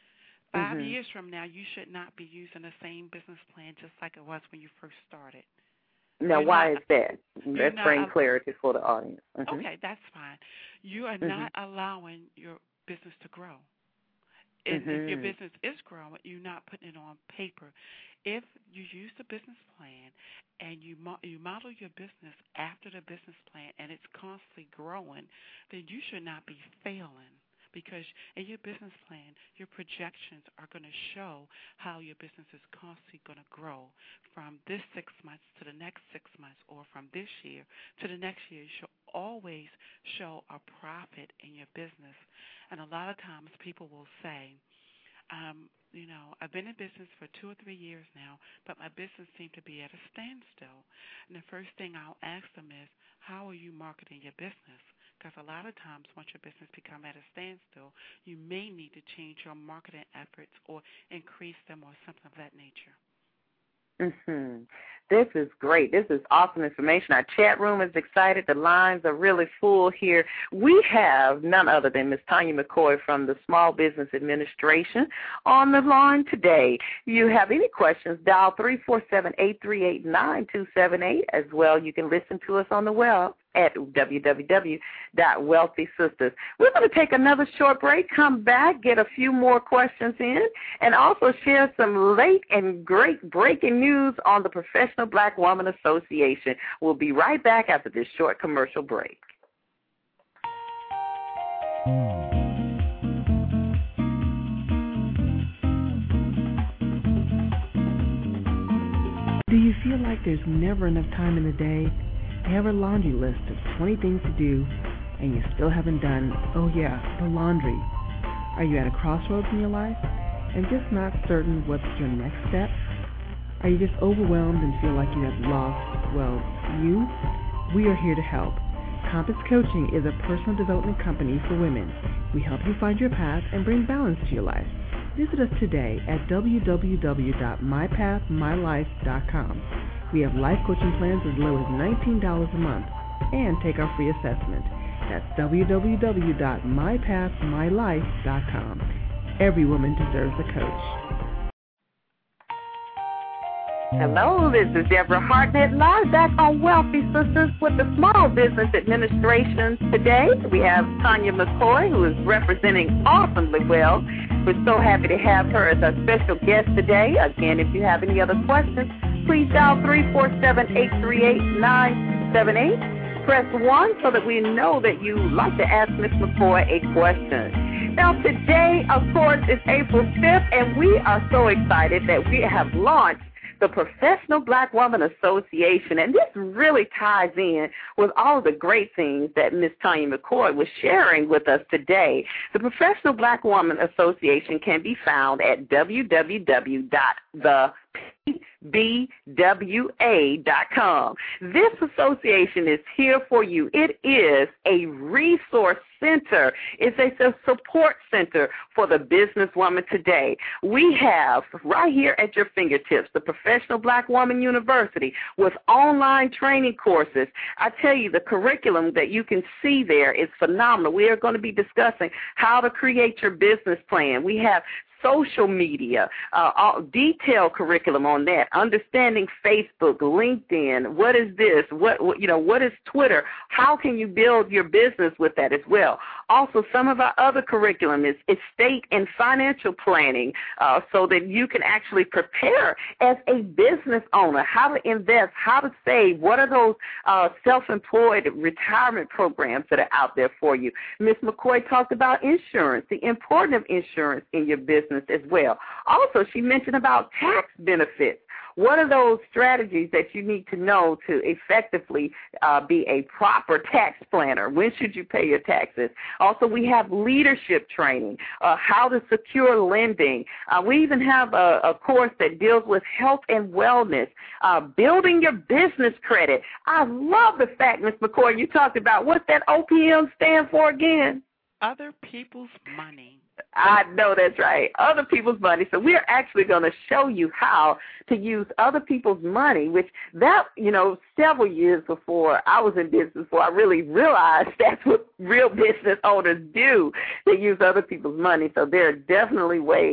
Five mm-hmm. years from now, you should not be using the same business plan just like it was when you first started. Now, you're why not, is that? Let's bring not, clarity for the audience. Mm-hmm. Okay, that's fine. You are mm-hmm. not allowing your business to grow. And mm-hmm. if your business is growing, you're not putting it on paper. If you use the business plan and you mo- you model your business after the business plan and it's constantly growing, then you should not be failing. Because in your business plan, your projections are going to show how your business is constantly going to grow from this six months to the next six months, or from this year to the next year. You should always show a profit in your business. And a lot of times people will say, um, you know, I've been in business for two or three years now, but my business seemed to be at a standstill. And the first thing I'll ask them is, how are you marketing your business? Because a lot of times once your business becomes at a standstill, you may need to change your marketing efforts or increase them or something of that nature. Mm-hmm. This is great. This is awesome information. Our chat room is excited. The lines are really full here. We have none other than Miz Tanya McCoy from the Small Business Administration on the line today. If you have any questions, dial three four seven, eight three eight, nine two seven eight. As well, you can listen to us on the web at w w w dot wealthy sisters. We're going to take another short break, come back, get a few more questions in, and also share some late and great breaking news on the Professional Black Woman Association. We'll be right back after this short commercial break. Do you feel like there's never enough time in the day? You have a laundry list of twenty things to do, and you still haven't done, oh yeah, the laundry. Are you at a crossroads in your life and just not certain what's your next step? Are you just overwhelmed and feel like you have lost, well, you? We are here to help. Compass Coaching is a personal development company for women. We help you find your path and bring balance to your life. Visit us today at w w w dot my path my life dot com. We have life coaching plans as low as nineteen dollars a month, and take our free assessment. That's w w w dot my path my life dot com. Every woman deserves a coach. Hello, this is Deborah Hartnett, live back on Wealthy Sisters with the Small Business Administration. Today, we have Tanya McCoy, who is representing awesomely well. We're so happy to have her as our special guest today. Again, if you have any other questions, please dial three four seven, eight three eight, nine two seven eight. Press one so that we know that you like to ask Miz McCoy a question. Now, today, of course, is April fifth, and we are so excited that we have launched the Professional Black Woman Association, and this really ties in with all the great things that Miz Tanya McCoy was sharing with us today. The Professional Black Woman Association can be found at w w w dot the p b w a dot com. This association is here for you. It is a resource center. It's a support center for the businesswoman today. We have right here at your fingertips the Professional Black Woman University with online training courses. I tell you, the curriculum that you can see there is phenomenal. We are going to be discussing how to create your business plan. We have social media, uh, all, detailed curriculum on that, understanding Facebook, LinkedIn, what is this, what, what you know, what is Twitter, how can you build your business with that as well. Also, some of our other curriculum is estate and financial planning, uh, so that you can actually prepare as a business owner, how to invest, how to save, what are those uh, self-employed retirement programs that are out there for you. Miz McCoy talked about insurance, the importance of insurance in your business as well. Also, she mentioned about tax benefits. What are those strategies that you need to know to effectively uh, be a proper tax planner? When should you pay your taxes? Also, we have leadership training, uh, how to secure lending. Uh, we even have a, a course that deals with health and wellness, uh, building your business credit. I love the fact, Miz McCoy, you talked about what's that O P M stand for again? Other people's money. I know that's right. Other people's money. So we're actually going to show you how to use other people's money, which that, you know, several years before I was in business, before I really realized that's what real business owners do. They use other people's money. So there are definitely ways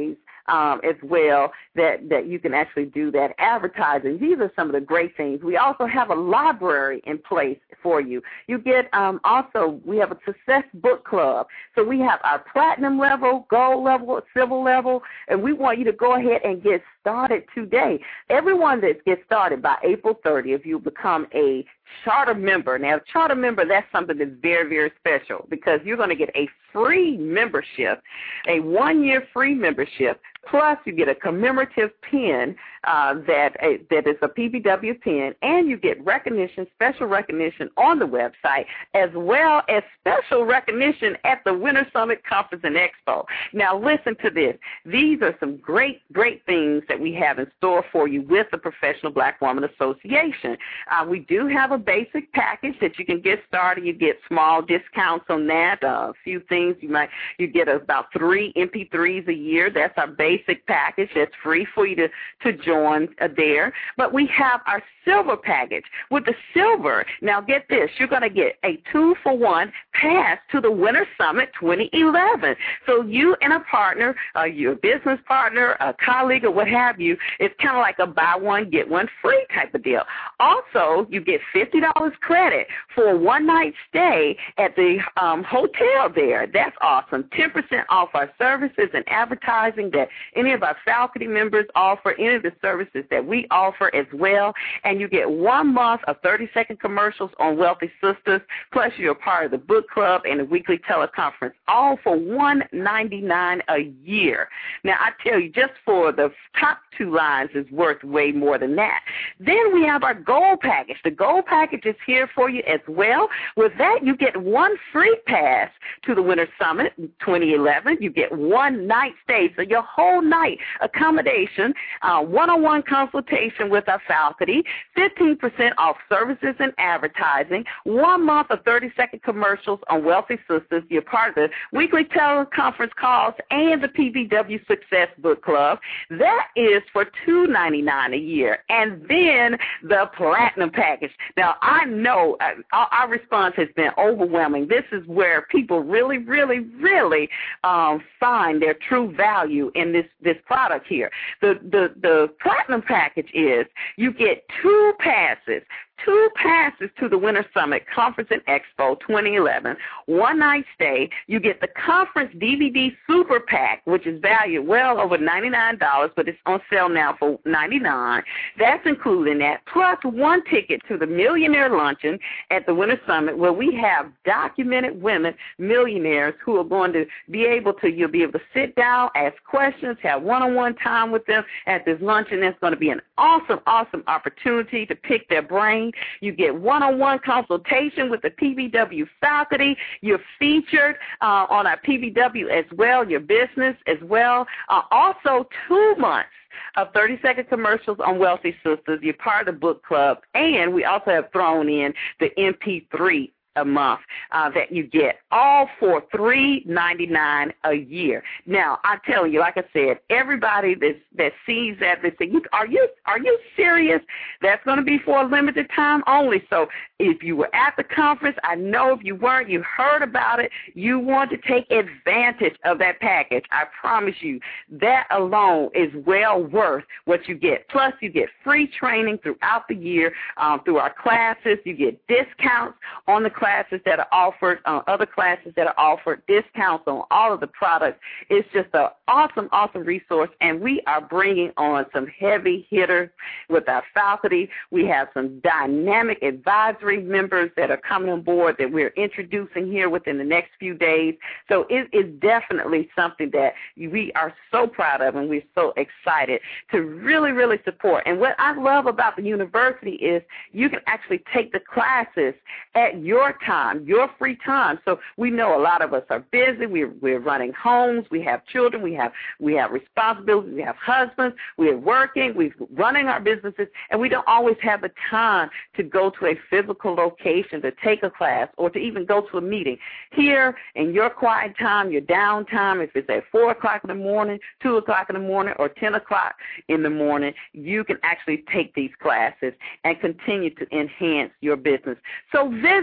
um, as well that, that you can actually do that advertising. These are some of the great things. We also have a library in place for you. You get um, also, we have a Success Book Club. So we have our platinum level, gold level, silver level, and we want you to go ahead and get started today. Everyone that gets started by April thirtieth, you become a charter member. Now, charter member, that's something that's very, very special because you're going to get a free membership, a one-year free membership, plus you get a commemorative pin uh, that uh, that is a P B W pin, and you get recognition, special recognition on the website, as well as special recognition at the Winter Summit Conference and Expo. Now, listen to this. These are some great, great things that we have in store for you with the Professional Black Woman Association. Uh, we do have a basic package that you can get started. You get small discounts on that. Uh, a few things you might you get about three M P threes a year. That's our basic package. That's free for you to to join uh, there. But we have our silver package. With the silver, now get this, you're going to get a two for one pass to the Winter Summit twenty eleven. So you and a partner, uh, your business partner, a colleague, or what have you, it's kind of like a buy one get one free type of deal. Also, you get fifty dollars credit for a one night stay at the um, hotel there. That's awesome. ten percent off our services and advertising that any of our faculty members offer, any of the services that we offer as well. And you get one month of thirty second commercials on Wealthy Sistas, plus you're a part of the book club and the weekly teleconference, all for one hundred ninety-nine dollars a year. Now, I tell you, just for the top two lines is worth way more than that. Then we have our gold package. The gold package is here for you as well. With that, you get one free pass to the Winter Summit twenty eleven. You get one night stay, so your whole night accommodation, uh, one-on-one consultation with our faculty, fifteen percent off services and advertising, one month of thirty second commercials on Wealthy Sistas. You're part of the weekly teleconference calls and the P B W Success Book Club. That is for two hundred ninety-nine dollars a year. And then the platinum package. Now, I know uh, our, our response has been overwhelming. This is where people really, really, really um, find their true value in this, this product here. The, the, the platinum package is you get two passes, two passes to the Winter Summit Conference and Expo twenty eleven, one night stay. You get the conference D V D Super Pack, which is valued well over ninety-nine dollars, but it's on sale now for ninety-nine dollars. That's included in that, plus one ticket to the Millionaire Luncheon at the Winter Summit, where we have documented women millionaires who are going to be able to, you'll be able to sit down, ask questions, have one-on-one time with them at this luncheon. That's going to be an awesome, awesome opportunity to pick their brain. You get one-on-one consultation with the P B W faculty. You're featured uh, on our P B W as well, your business as well. Uh, also, two months of thirty second commercials on Wealthy Sistas. You're part of the book club, and we also have thrown in the M P three a month uh, that you get, all for three hundred ninety-nine dollars a year. Now, I tell you, like I said, everybody that that sees that, they say, are you are you serious? That's going to be for a limited time only. So if you were at the conference, I know if you weren't, you heard about it, you want to take advantage of that package. I promise you, that alone is well worth what you get. Plus, you get free training throughout the year um, through our classes. You get discounts on the classes that are offered, uh, other classes that are offered, discounts on all of the products. It's just an awesome, awesome resource, and we are bringing on some heavy hitters with our faculty. We have some dynamic advisory members that are coming on board that we're introducing here within the next few days. So it is definitely something that we are so proud of, and we're so excited to really, really support. And what I love about the university is you can actually take the classes at your time, your free time. So we know a lot of us are busy. We're, we're running homes. We have children. We have we have responsibilities. We have husbands. We're working. We're running our businesses, and we don't always have the time to go to a physical location to take a class or to even go to a meeting. Here, in your quiet time, your downtime, if it's at four o'clock in the morning, two o'clock in the morning, or ten o'clock in the morning, you can actually take these classes and continue to enhance your business. So visit us today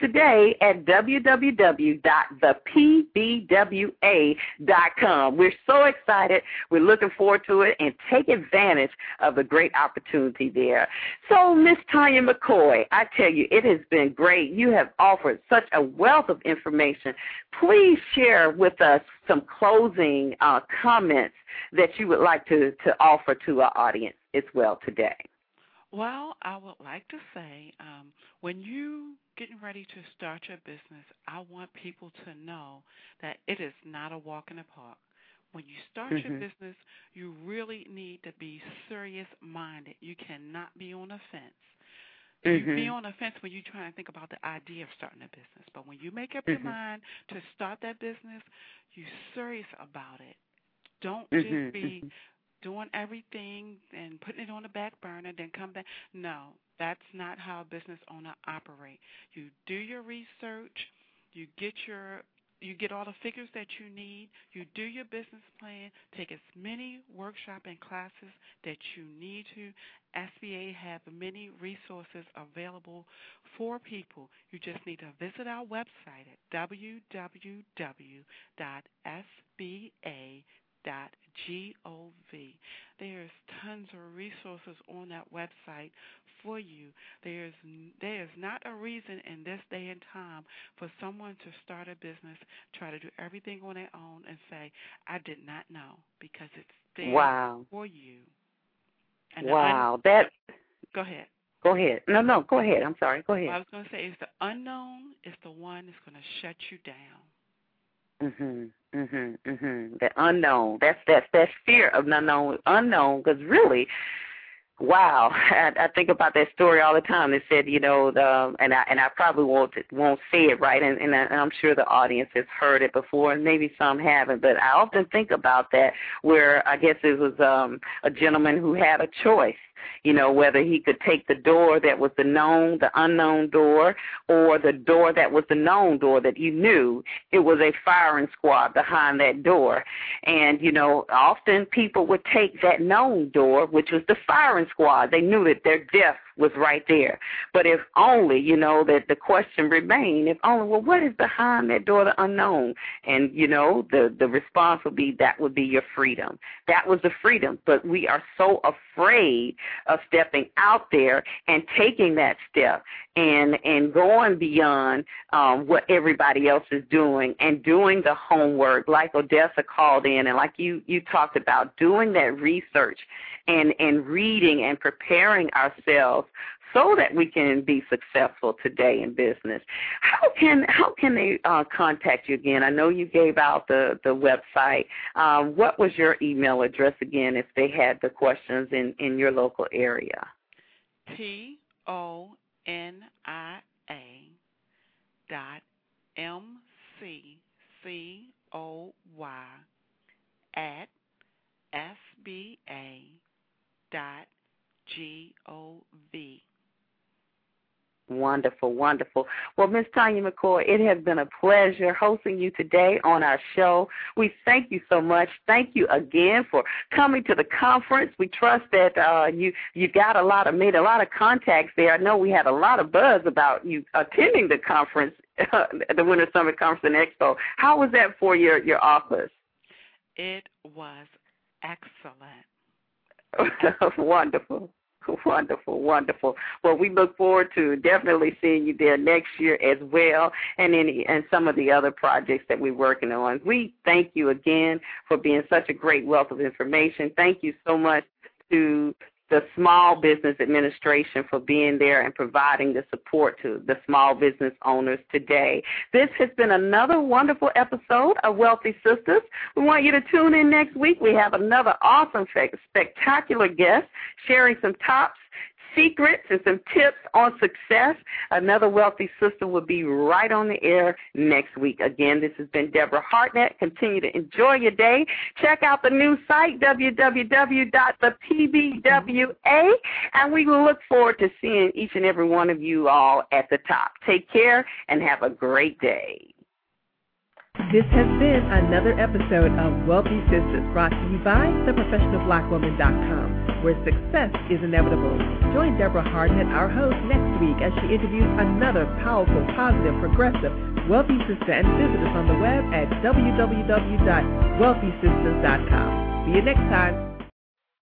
today at w w w dot the p b w a dot com. We're so excited. We're looking forward to it and take advantage of the great opportunity there. So, Miss Tanya McCoy, I tell you, it has been great. You have offered such a wealth of information. Please share with us some closing uh, comments that you would like to, to offer to our audience as well today. Well, I would like to say um, when you getting ready to start your business, I want people to know that it is not a walk in the park. When you start mm-hmm. your business, you really need to be serious-minded. You cannot be on the fence. Mm-hmm. You be on the fence when you're trying to think about the idea of starting a business. But when you make up mm-hmm. your mind to start that business, you're serious about it. Don't mm-hmm. just be doing everything and putting it on the back burner, then come back. No, that's not how a business owner operates. You do your research, you get your you get all the figures that you need, you do your business plan, take as many workshops and classes that you need to. S B A have many resources available for people. You just need to visit our website at w w w dot s b a dot gov. There's tons of resources on that website for you. There's there is not a reason in this day and time for someone to start a business, try to do everything on their own, and say, I did not know, because it's there wow. for you. And wow. Un- that. Go ahead. Go ahead. No, no, go ahead. I'm sorry. Go ahead. What I was going to say is the unknown is the one that's going to shut you down. Mhm, mhm, mhm. The unknown. That's that's that fear of unknown. Unknown, because really, wow. I, I think about that story all the time. They said, you know, the, and I and I probably won't won't say it right, and, and, I, and I'm sure the audience has heard it before, and maybe some haven't. But I often think about that, where I guess it was um, a gentleman who had a choice. You know, whether he could take the door that was the known, the unknown door, or the door that was the known door that you knew. It was a firing squad behind that door. And, you know, often people would take that known door, which was the firing squad. They knew that their death was right there. But if only, you know, that the question remained, if only, well, what is behind that door, the unknown? And, you know, the, the response would be, that would be your freedom. That was the freedom. But we are so afraid of stepping out there and taking that step and and going beyond um, what everybody else is doing and doing the homework, like Odessa called in and like you, you talked about, doing that research and, and reading and preparing ourselves so that we can be successful today in business. How can how can they uh, contact you again? I know you gave out the, the website. Um, what was your email address again if they had the questions in, in your local area? T O N I A dot M C C O Y at S B A dot G O V. Wonderful, wonderful. Well, Miz Tanya McCoy, it has been a pleasure hosting you today on our show. We thank you so much. Thank you again for coming to the conference. We trust that uh, you you got a lot of made a lot of contacts there. I know we had a lot of buzz about you attending the conference, uh, the Winter Summit Conference and Expo. How was that for your your office? It was excellent. Wonderful. Wonderful, wonderful. Well, we look forward to definitely seeing you there next year as well, and any and some of the other projects that we're working on. We thank you again for being such a great wealth of information. Thank you so much to the Small Business Administration for being there and providing the support to the small business owners today. This has been another wonderful episode of Wealthy Sistas. We want you to tune in next week. We have another awesome, spectacular guest sharing some tops, secrets, and some tips on success. Another Wealthy Sister will be right on the air next week. Again, this has been Deborah Hartnett. Continue to enjoy your day. Check out the new site, w w w dot the p b w a, and we will look forward to seeing each and every one of you all at the top. Take care and have a great day. This has been another episode of Wealthy Sistas, brought to you by the professional black woman dot com, where success is inevitable. Join Deborah Hardnett, our host, next week as she interviews another powerful, positive, progressive, wealthy sister, and visit us on the web at w w w dot wealthy sistas dot com. See you next time.